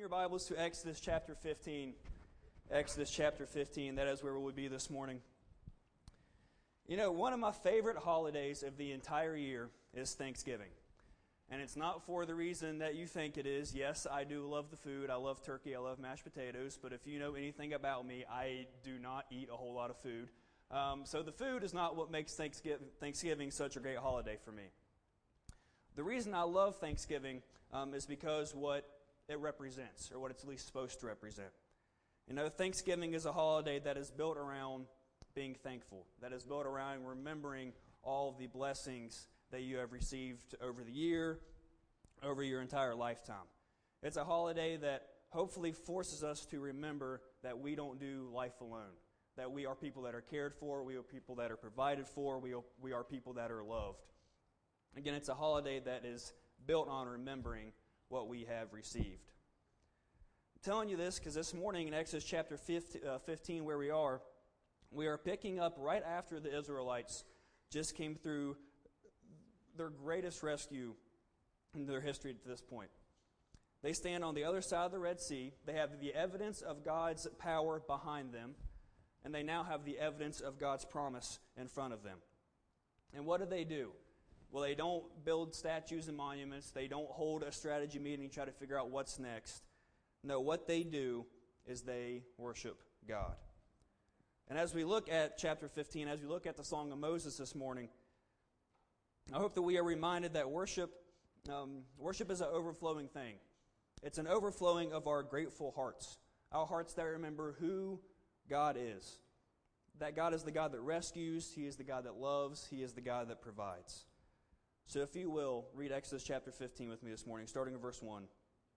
your Bibles to Exodus chapter 15. Exodus chapter 15, that is where we'll be this morning. You know, one of my favorite holidays of the entire year is Thanksgiving. And it's not for the reason that you think it is. Yes, I do love the food. I love turkey. I love mashed potatoes. But if you know anything about me, I do not eat a whole lot of food. So the food is not what makes Thanksgiving such a great holiday for me. The reason I love Thanksgiving is because what it represents, or what it's at least supposed to represent. You know, Thanksgiving is a holiday that is built around being thankful, that is built around remembering all of the blessings that you have received over the year, over your entire lifetime. It's a holiday that hopefully forces us to remember that we don't do life alone, that we are people that are cared for, we are people that are provided for, we are people that are loved. Again, it's a holiday that is built on remembering what we have received. I'm telling you this because this morning in Exodus chapter 15 where we are picking up right after the Israelites just came through their greatest rescue in their history to this point. They stand on the other side of the Red Sea. They have the evidence of God's power behind them, and they now have the evidence of God's promise in front of them. And what do? Well, they don't build statues and monuments. They don't hold a strategy meeting and try to figure out what's next. No, what they do is they worship God. And as we look at chapter 15, as we look at the Song of Moses this morning, I hope that we are reminded that worship is an overflowing thing. It's an overflowing of our grateful hearts, our hearts that remember who God is. That God is the God that rescues, He is the God that loves, He is the God that provides. So if you will, read Exodus chapter 15 with me this morning, starting in verse 1.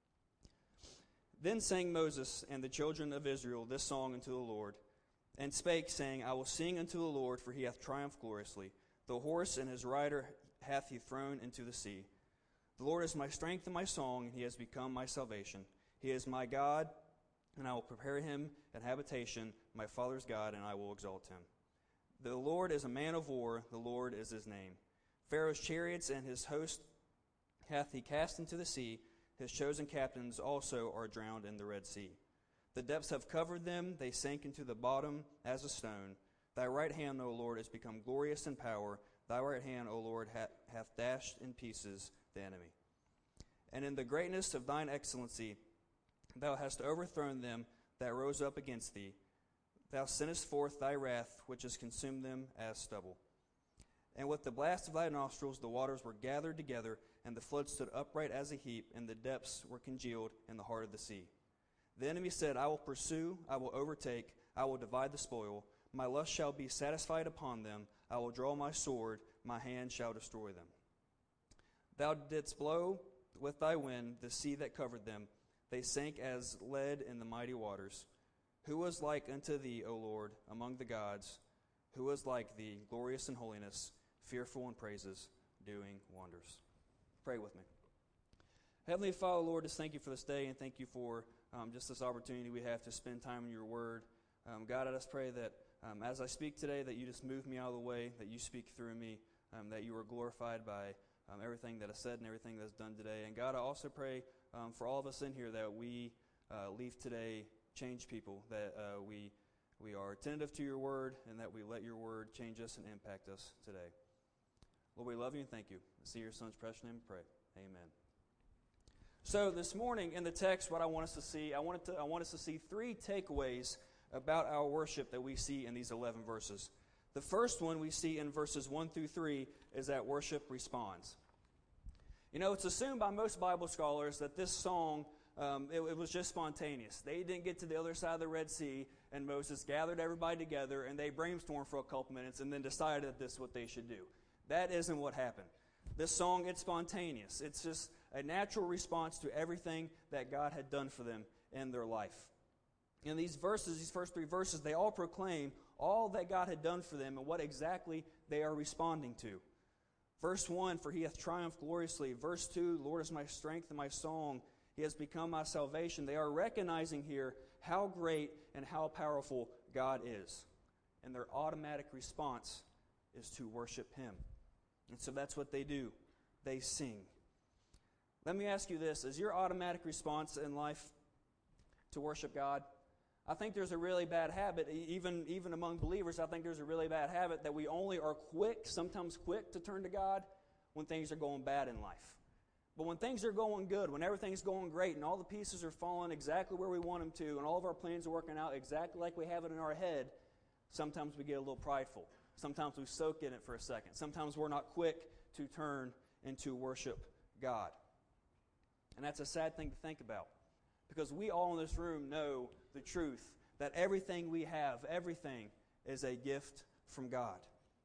Then sang Moses and the children of Israel this song unto the Lord, and spake, saying, I will sing unto the Lord, for He hath triumphed gloriously. The horse and his rider hath He thrown into the sea. The Lord is my strength and my song, and He has become my salvation. He is my God, and I will prepare Him an habitation, my father's God, and I will exalt Him. The Lord is a man of war, the Lord is His name. Pharaoh's chariots and his host hath He cast into the sea. His chosen captains also are drowned in the Red Sea. The depths have covered them, they sank into the bottom as a stone. Thy right hand, O Lord, is become glorious in power. Thy right hand, O Lord, hath dashed in pieces the enemy. And in the greatness of thine excellency, thou hast overthrown them that rose up against thee. Thou sentest forth thy wrath, which has consumed them as stubble. And with the blast of thy nostrils the waters were gathered together, and the flood stood upright as a heap, and the depths were congealed in the heart of the sea. The enemy said, I will pursue, I will overtake, I will divide the spoil. My lust shall be satisfied upon them. I will draw my sword, my hand shall destroy them. Thou didst blow with thy wind the sea that covered them. They sank as lead in the mighty waters. Who was like unto thee, O Lord, among the gods? Who was like thee, glorious in holiness, fearful in praises, doing wonders? Pray with me. Heavenly Father, Lord, just thank You for this day, and thank You for just this opportunity we have to spend time in Your Word. God, I just pray that as I speak today, that You just move me out of the way, that You speak through me, that You are glorified by everything that is said and everything that is done today. And God, I also pray for all of us in here that we leave today changed people, that we are attentive to Your Word, and that we let Your Word change us and impact us today. Lord, we love You and thank You. I see Your Son's precious name and pray. Amen. So this morning in the text, what I want us to see, I want us to see three takeaways about our worship that we see in these 11 verses. The first one we see in verses 1 through 3 is that worship responds. You know, it's assumed by most Bible scholars that this song, it was just spontaneous. They didn't get to the other side of the Red Sea, and Moses gathered everybody together, and they brainstormed for a couple minutes, and then decided that this is what they should do. That isn't what happened. This song, it's spontaneous. It's just a natural response to everything that God had done for them in their life. In these verses, these first three verses, they all proclaim all that God had done for them and what exactly they are responding to. Verse 1, for He hath triumphed gloriously. Verse 2, the Lord is my strength and my song. He has become my salvation. They are recognizing here how great and how powerful God is. And their automatic response is to worship Him. And so that's what they do. They sing. Let me ask you this. Is your automatic response in life to worship God? I think there's a really bad habit, even among believers, I think there's a really bad habit that we only are sometimes quick to turn to God when things are going bad in life. But when things are going good, when everything's going great and all the pieces are falling exactly where we want them to and all of our plans are working out exactly like we have it in our head, sometimes we get a little prideful. Sometimes we soak in it for a second. Sometimes we're not quick to turn and to worship God. And that's a sad thing to think about, because we all in this room know the truth that everything we have, everything is a gift from God.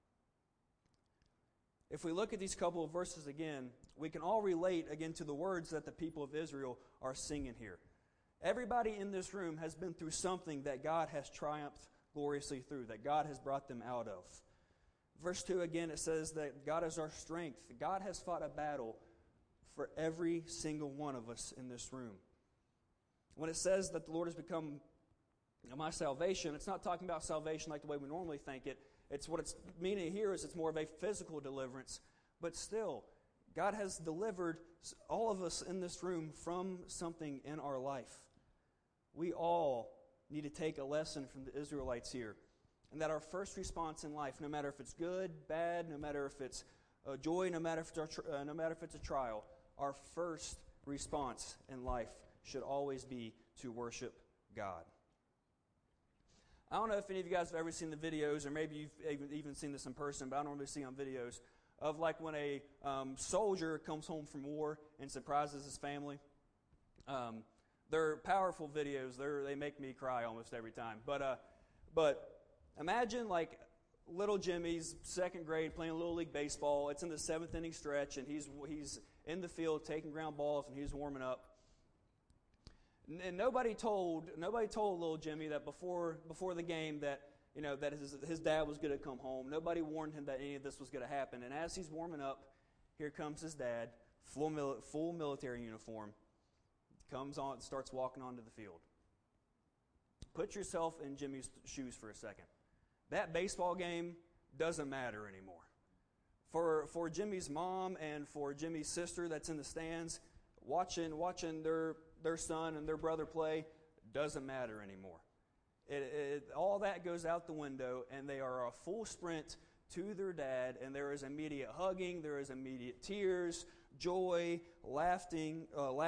If we look at these couple of verses again, we can all relate again to the words that the people of Israel are singing here. Everybody in this room has been through something that God has triumphed gloriously through, that God has brought them out of. Verse 2 again, it says that God is our strength. God has fought a battle for every single one of us in this room. When it says that the Lord has become my salvation, it's not talking about salvation like the way we normally think it. It's what it's meaning here is it's more of a physical deliverance. But still, God has delivered all of us in this room from something in our life. We all need to take a lesson from the Israelites here. And that our first response in life, no matter if it's good, bad, no matter if it's joy, no matter if it's a trial, our first response in life should always be to worship God. I don't know if any of you guys have ever seen the videos, or maybe you've even seen this in person, but I don't really see on videos, of like when a soldier comes home from war and surprises his family. They're powerful videos. They make me cry almost every time. But imagine like little Jimmy's second grade playing Little League Baseball. It's in the 7th inning stretch, and he's in the field taking ground balls, and he's warming up. And nobody told little Jimmy that before the game that his dad was going to come home. Nobody warned him that any of this was going to happen. And as he's warming up, here comes his dad, full military uniform, comes on, starts walking onto the field. Put yourself in Jimmy's shoes for a second. That baseball game doesn't matter anymore. For Jimmy's mom and for Jimmy's sister that's in the stands, watching their son and their brother play doesn't matter anymore. All that goes out the window, and they are a full sprint to their dad, and there is immediate hugging, there is immediate tears, joy, laughing,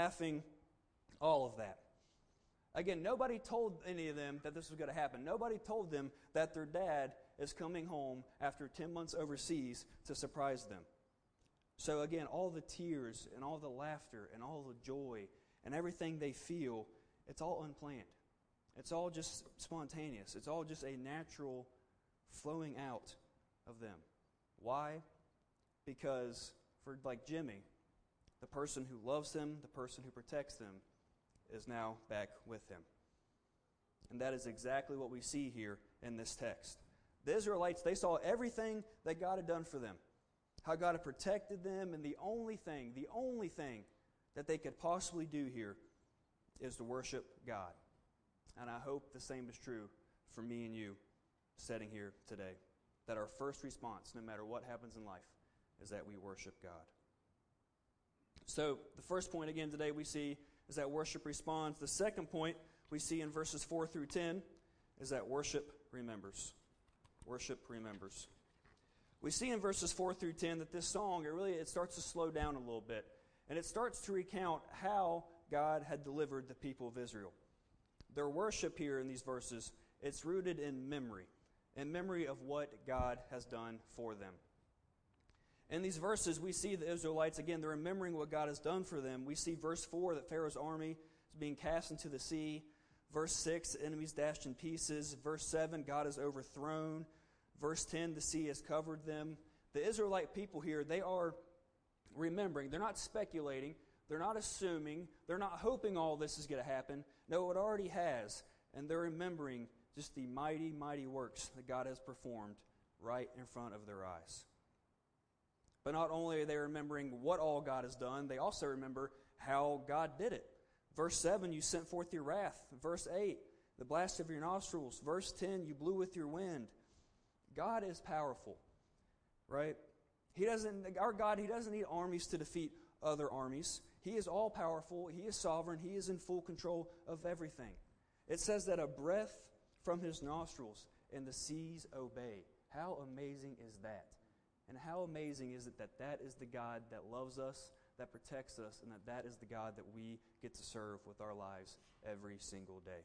all of that. Again, nobody told any of them that this was going to happen. Nobody told them that their dad is coming home after 10 months overseas to surprise them. So again, all the tears and all the laughter and all the joy and everything they feel, it's all unplanned. It's all just spontaneous. It's all just a natural flowing out of them. Why? Because for like Jimmy, the person who loves him, the person who protects him, is now back with him. And that is exactly what we see here in this text. The Israelites, they saw everything that God had done for them. How God had protected them, and the only thing that they could possibly do here is to worship God. And I hope the same is true for me and you sitting here today. That our first response, no matter what happens in life, is that we worship God. So the first point again today we see is that worship responds. The second point we see in verses 4 through 10 is that worship remembers. Worship remembers. We see in verses 4 through 10 that this song, it starts to slow down a little bit. And it starts to recount how God had delivered the people of Israel. Their worship here in these verses, it's rooted in memory of what God has done for them. In these verses, we see the Israelites, again, they're remembering what God has done for them. We see verse 4 that Pharaoh's army is being cast into the sea. Verse 6, enemies dashed in pieces. Verse 7, God is overthrown. Verse 10, the sea has covered them. The Israelite people here, they are remembering. They're not speculating. They're not assuming. They're not hoping all this is going to happen. No, it already has. And they're remembering just the mighty, mighty works that God has performed right in front of their eyes. But not only are they remembering what all God has done, they also remember how God did it. Verse 7, you sent forth your wrath. Verse 8, the blast of your nostrils. Verse 10, you blew with your wind. God is powerful, right? Our God, He doesn't need armies to defeat other armies. He is all-powerful. He is sovereign. He is in full control of everything. It says that a breath from His nostrils and the seas obey. How amazing is that? And how amazing is it that that is the God that loves us, that protects us, and that that is the God that we get to serve with our lives every single day.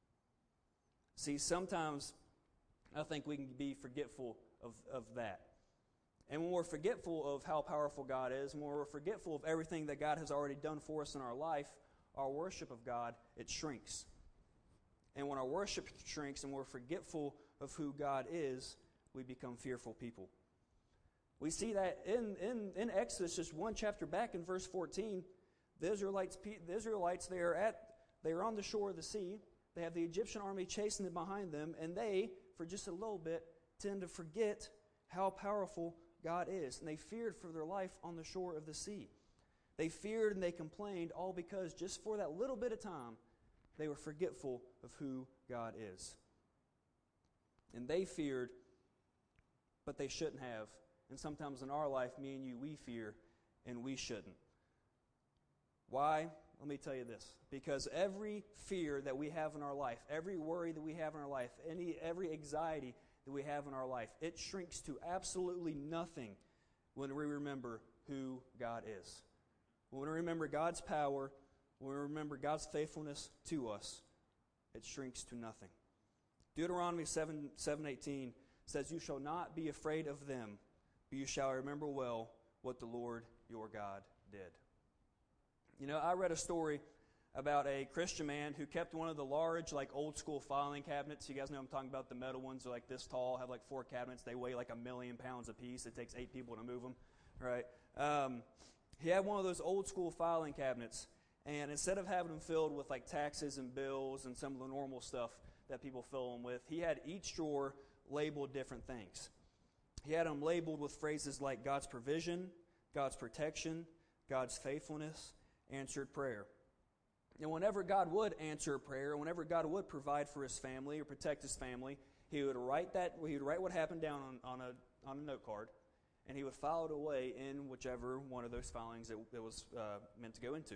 See, sometimes I think we can be forgetful of that. And when we're forgetful of how powerful God is, when we're forgetful of everything that God has already done for us in our life, our worship of God, it shrinks. And when our worship shrinks and we're forgetful of who God is, we become fearful people. We see that in Exodus, just one chapter back in verse 14, the Israelites, they are on the shore of the sea. They have the Egyptian army chasing them behind them, and they, for just a little bit, tend to forget how powerful God is. And they feared for their life on the shore of the sea. They feared and they complained, all because just for that little bit of time, they were forgetful of who God is. And they feared, but they shouldn't have. And sometimes in our life, me and you, we fear, and we shouldn't. Why? Let me tell you this. Because every fear that we have in our life, every worry that we have in our life, every anxiety that we have in our life, it shrinks to absolutely nothing when we remember who God is. When we remember God's power, when we remember God's faithfulness to us, it shrinks to nothing. Deuteronomy 7:18 says, "You shall not be afraid of them, but you shall remember well what the Lord your God did." You know, I read a story about a Christian man who kept one of the large, old school filing cabinets. You guys know I'm talking about. The metal ones are this tall, have 4 cabinets. They weigh 1,000,000 pounds apiece. It takes 8 people to move them, right? He had one of those old school filing cabinets, and instead of having them filled with taxes and bills and some of the normal stuff that people fill them with, he had each drawer labeled different things. He had them labeled with phrases like God's provision, God's protection, God's faithfulness, answered prayer. And whenever God would answer a prayer, whenever God would provide for his family or protect his family, he would write what happened down on a note card, and he would file it away in whichever one of those filings it was meant to go into.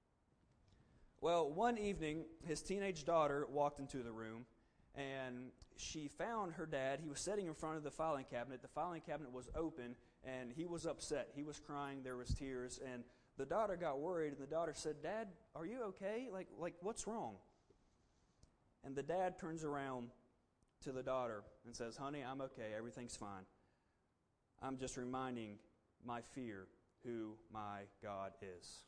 Well, one evening, his teenage daughter walked into the room, and she found her dad. He was sitting in front of the filing cabinet. The filing cabinet was open, and he was upset. He was crying. There was tears, and the daughter got worried, and the daughter said, "Dad, are you okay? Like what's wrong?" And the dad turns around to the daughter and says, "Honey, I'm okay. Everything's fine. I'm just reminding my fear who my God is."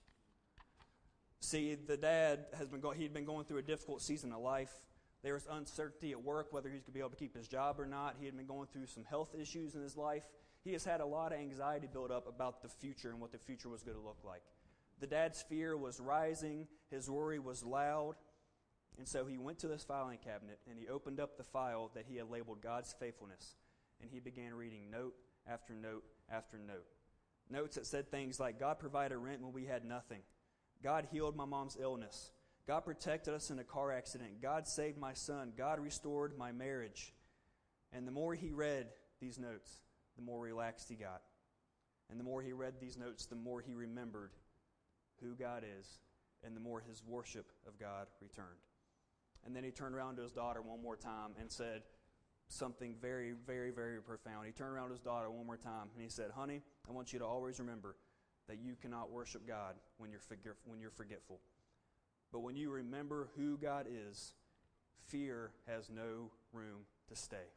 See, the dad he'd been going through a difficult season of life. There was uncertainty at work, whether he could be able to keep his job or not. He had been going through some health issues in his life. He has had a lot of anxiety build up about the future and what the future was going to look like. The dad's fear was rising. His worry was loud. And so he went to this filing cabinet, and he opened up the file that he had labeled God's faithfulness, and he began reading note after note after note. Notes that said things like, God provided rent when we had nothing. God healed my mom's illness. God protected us in a car accident. God saved my son. God restored my marriage. And the more he read these notes, the more relaxed he got. And the more he read these notes, the more he remembered who God is, and the more his worship of God returned. And then he turned around to his daughter one more time and said something very, very, very profound. He turned around to his daughter one more time, and he said, "Honey, I want you to always remember that you cannot worship God when you're forgetful. But when you remember who God is, fear has no room to stay."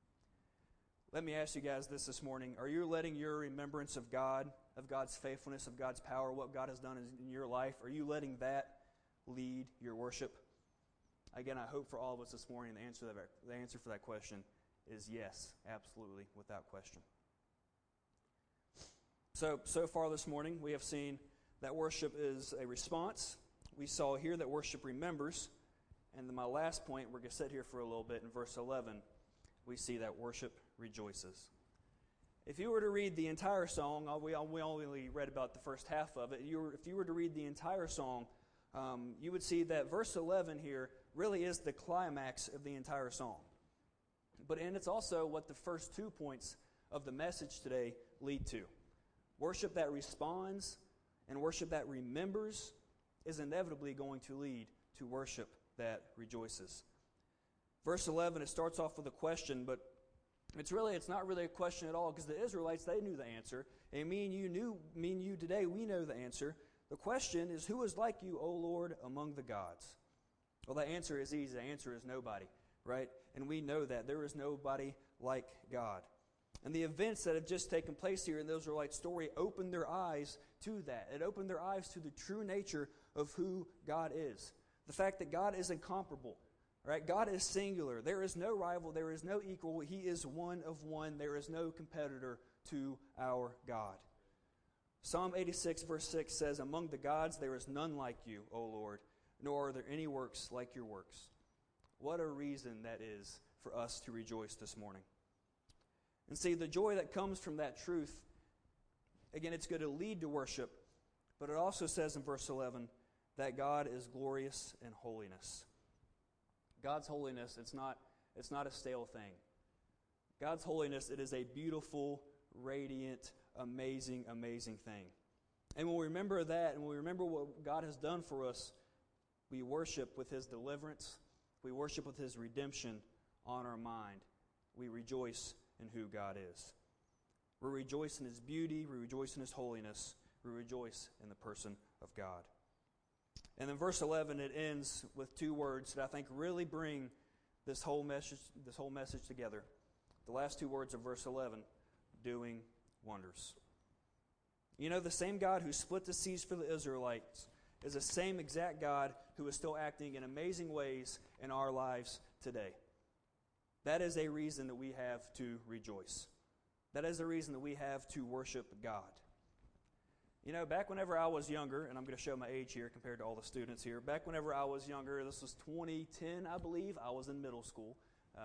Let me ask you guys this morning. Are you letting your remembrance of God, of God's faithfulness, of God's power, what God has done in your life, are you letting that lead your worship? Again, I hope for all of us this morning the answer for that question is yes, absolutely, without question. So far this morning, we have seen that worship is a response. We saw here that worship remembers. And then my last point, we're going to sit here for a little bit in verse 11, we see that worship rejoices. If you were to read the entire song, we only read about the first half of it. If you were to read the entire song, you would see that verse 11 here really is the climax of the entire song. And it's also what the first 2 points of the message today lead to. Worship that responds And worship that remembers is inevitably going to lead to worship that rejoices. Verse 11, it starts off with a question, but it's not really a question at all, because the Israelites, they knew the answer. And me and you today, we know the answer. The question is, who is like you, O Lord, among the gods? Well, the answer is easy. The answer is nobody, right? And we know that. There is nobody like God. And the events that have just taken place here in the Israelite story opened their eyes to that. It opened their eyes to the true nature of who God is. The fact that God is incomparable. Right? God is singular. There is no rival. There is no equal. He is one of one. There is no competitor to our God. Psalm 86 verse 6 says, "Among the gods there is none like you, O Lord, nor are there any works like your works." What a reason that is for us to rejoice this morning. And see, the joy that comes from that truth, again, it's going to lead to worship, but it also says in verse 11 that God is glorious in holiness. God's holiness, it's not a stale thing. God's holiness, it is a beautiful, radiant, amazing, amazing thing. And when we remember that, and when we remember what God has done for us, we worship with His deliverance. We worship with His redemption on our mind. We rejoice in who God is. We rejoice in His beauty. We rejoice in His holiness. We rejoice in the person of God. And then verse 11, it ends with two words that I think really bring this whole message together. The last two words of verse 11, doing wonders. You know, the same God who split the seas for the Israelites is the same exact God who is still acting in amazing ways in our lives today. That is a reason that we have to rejoice. That is a reason that we have to worship God. You know, back whenever I was younger, and I'm going to show my age here compared to all the students here. Back whenever I was younger, this was 2010, I believe. I was in middle school.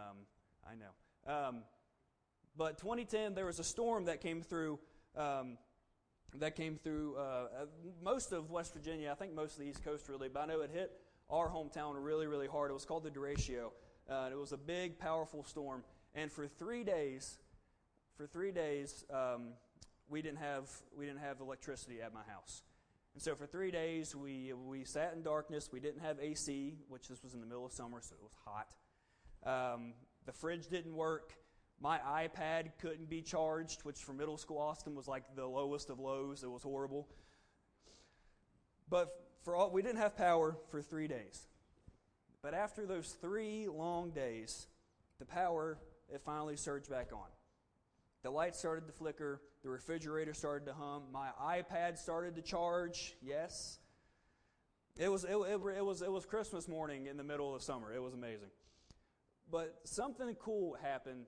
I know. But 2010, there was a storm that came through most of West Virginia. I think most of the East Coast, really. But I know it hit our hometown really, really hard. It was called the Derecho. It was a big, powerful storm. And for 3 days, we didn't have electricity at my house. And so for 3 days, we sat in darkness. We didn't have AC, which this was in the middle of summer, so it was hot. The fridge didn't work. My iPad couldn't be charged, which for middle school Austin was like the lowest of lows. It was horrible. But we didn't have power for 3 days. But after those 3 long days, the power, it finally surged back on. The lights started to flicker. The refrigerator started to hum. My iPad started to charge. Yes. It was Christmas morning in the middle of summer. It was amazing. But something cool happened.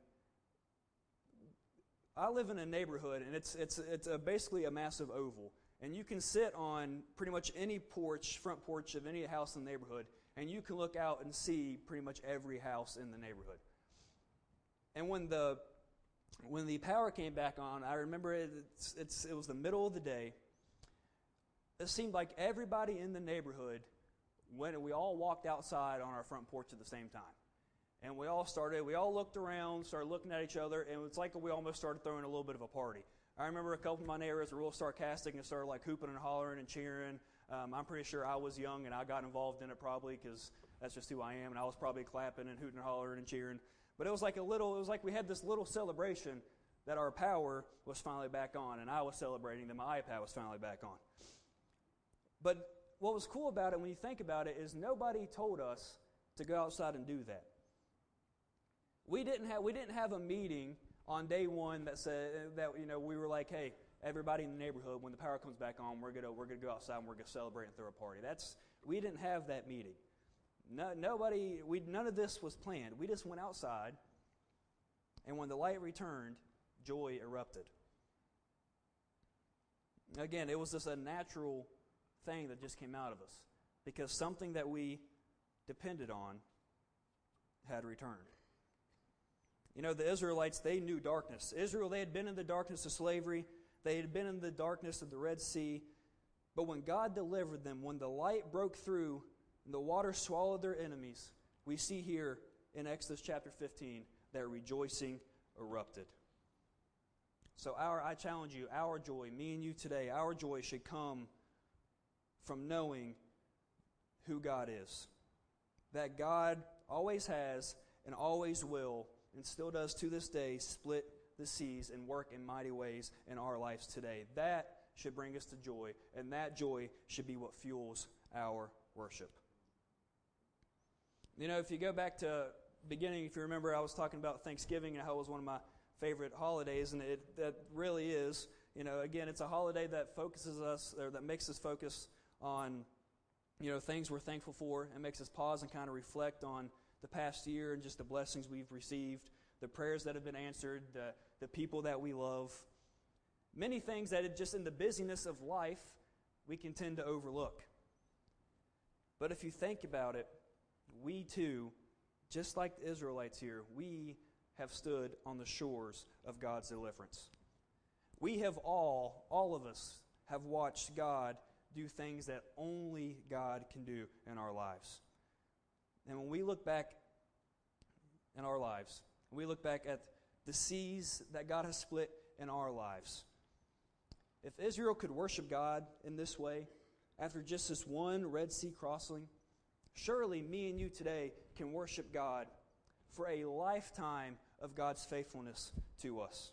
I live in a neighborhood, and it's basically a massive oval. And you can sit on pretty much any front porch of any house in the neighborhood, and you can look out and see pretty much every house in the neighborhood. And when the power came back on, I remember it was the middle of the day. It seemed like everybody in the neighborhood, we all walked outside on our front porch at the same time. And we all looked around, started looking at each other, and it's like we almost started throwing a little bit of a party. I remember a couple of my neighbors were real sarcastic and started like hooping and hollering and cheering. I'm pretty sure I was young and I got involved in it probably because that's just who I am, and I was probably clapping and hooting and hollering and cheering. But it was like we had this little celebration that our power was finally back on, and I was celebrating that my iPad was finally back on. But what was cool about it, when you think about it, is nobody told us to go outside and do that. We didn't have a meeting on day one that said that we were like, hey, everybody in the neighborhood, when the power comes back on, we're gonna go outside and we're gonna celebrate and throw a party. We didn't have that meeting. None of this was planned. We just went outside, and when the light returned, joy erupted. Again, it was just a natural thing that just came out of us because something that we depended on had returned. You know, the Israelites, they knew darkness. Israel, they had been in the darkness of slavery. They had been in the darkness of the Red Sea. But when God delivered them, when the light broke through and the water swallowed their enemies, we see here in Exodus chapter 15 that rejoicing erupted. So I challenge you, our joy, me and you today, our joy should come from knowing who God is. That God always has and always will, and still does to this day, split the seas and work in mighty ways in our lives today. That should bring us to joy, and that joy should be what fuels our worship. You know, if you go back to beginning, if you remember, I was talking about Thanksgiving and how it was one of my favorite holidays, and that really is. You know, again, it's a holiday that focuses us, or that makes us focus on, you know, things we're thankful for, and makes us pause and kind of reflect on the past year and just the blessings we've received, the prayers that have been answered, the people that we love. Many things that just in the busyness of life we can tend to overlook. But if you think about it, we too, just like the Israelites here, we have stood on the shores of God's deliverance. We have all of us, have watched God do things that only God can do in our lives. And when we look back in our lives, we look back at the seas that God has split in our lives. If Israel could worship God in this way, after just this one Red Sea crossing, surely me and you today can worship God for a lifetime of God's faithfulness to us.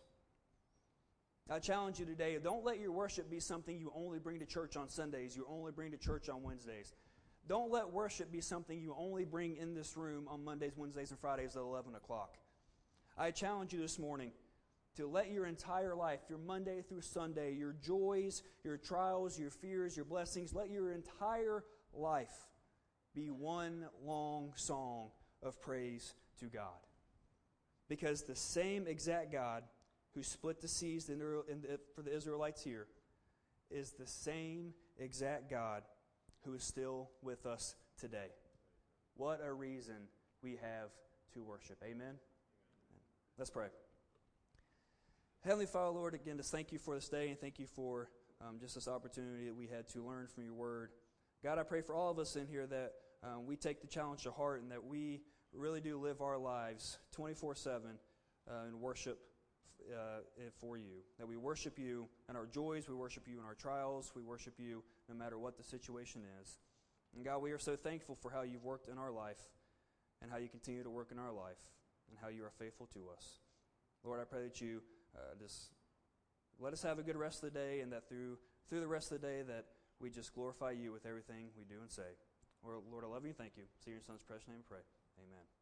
I challenge you today, don't let your worship be something you only bring to church on Sundays, you only bring to church on Wednesdays. Don't let worship be something you only bring in this room on Mondays, Wednesdays, and Fridays at 11 o'clock. I challenge you this morning to let your entire life, your Monday through Sunday, your joys, your trials, your fears, your blessings, let your entire life be one long song of praise to God. Because the same exact God who split the seas for the Israelites here is the same exact God who is still with us today. What a reason we have to worship. Amen? Let's pray. Heavenly Father, Lord, again, just thank you for this day, and thank you for just this opportunity that we had to learn from your word. God, I pray for all of us in here that we take the challenge to heart and that we really do live our lives 24/7 and worship for you. That we worship you in our joys, we worship you in our trials, we worship you no matter what the situation is. And God, we are so thankful for how you've worked in our life and how you continue to work in our life and how you are faithful to us. Lord, I pray that you just let us have a good rest of the day, and that through the rest of the day that we just glorify you with everything we do and say. Lord, I love you and thank you. See you in your Son's precious name and pray. Amen.